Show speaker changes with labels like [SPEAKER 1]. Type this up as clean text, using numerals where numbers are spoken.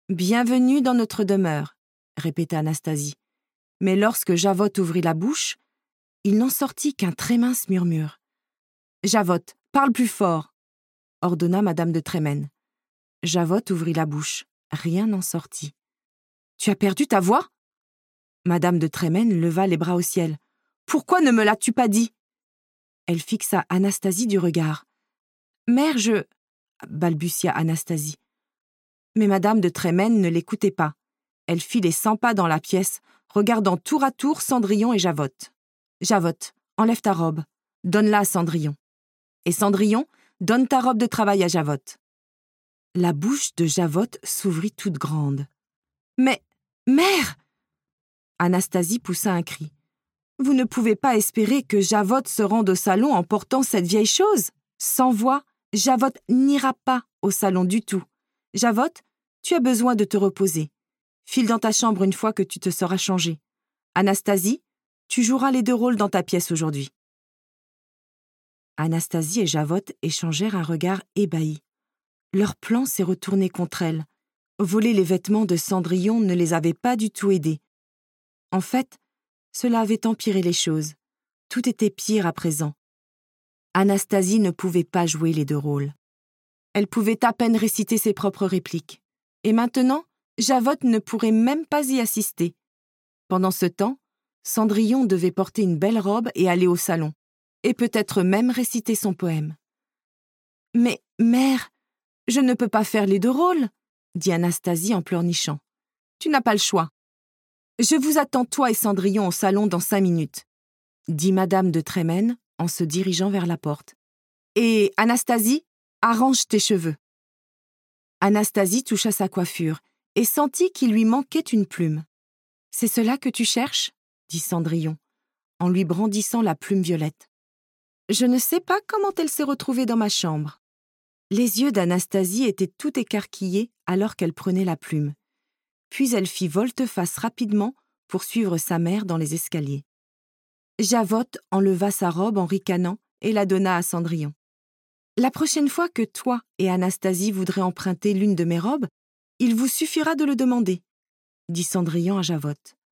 [SPEAKER 1] « Bienvenue dans notre demeure », répéta Anastasie. Mais lorsque Javotte ouvrit la bouche, il n'en sortit qu'un très mince murmure. « Javotte, parle plus fort !» ordonna Madame de Trémène. Javotte ouvrit la bouche. Rien n'en sortit. « Tu as perdu ta voix ?» Madame de Trémène leva les bras au ciel. « Pourquoi ne me l'as-tu pas dit ?» Elle fixa Anastasie du regard. « Mère, je... » balbutia Anastasie. Mais Madame de Trémène ne l'écoutait pas. Elle fit les 100 pas dans la pièce, regardant tour à tour Cendrillon et Javotte. « Javotte, enlève ta robe. Donne-la à Cendrillon. Et Cendrillon, donne ta robe de travail à Javotte. » La bouche de Javotte s'ouvrit toute grande. « Mais, mère !» Anastasie poussa un cri. « Vous ne pouvez pas espérer que Javotte se rende au salon en portant cette vieille chose. Sans voix, Javotte n'ira pas au salon du tout. Javotte, tu as besoin de te reposer. File dans ta chambre une fois que tu te seras changée. Anastasie, tu joueras les 2 rôles dans ta pièce aujourd'hui. » Anastasie et Javotte échangèrent un regard ébahi. Leur plan s'est retourné contre elles. Voler les vêtements de Cendrillon ne les avait pas du tout aidées. En fait, cela avait empiré les choses. Tout était pire à présent. Anastasie ne pouvait pas jouer les 2 rôles. Elle pouvait à peine réciter ses propres répliques. Et maintenant, Javotte ne pourrait même pas y assister. Pendant ce temps, Cendrillon devait porter une belle robe et aller au salon, et peut-être même réciter son poème. « Mais, mère, je ne peux pas faire les 2 rôles, » dit Anastasie en pleurnichant. « Tu n'as pas le choix. Je vous attends toi et Cendrillon au salon dans 5 minutes, » dit Madame de Trémène en se dirigeant vers la porte. « Et, Anastasie, arrange tes cheveux. » Anastasie toucha sa coiffure et sentit qu'il lui manquait une plume. « C'est cela que tu cherches ?» dit Cendrillon, en lui brandissant la plume violette. « Je ne sais pas comment elle s'est retrouvée dans ma chambre. » Les yeux d'Anastasie étaient tout écarquillés alors qu'elle prenait la plume. Puis elle fit volte-face rapidement pour suivre sa mère dans les escaliers. Javotte enleva sa robe en ricanant et la donna à Cendrillon. « La prochaine fois que toi et Anastasie voudrez emprunter l'une de mes robes, il vous suffira de le demander, » dit Cendrillon à Javotte.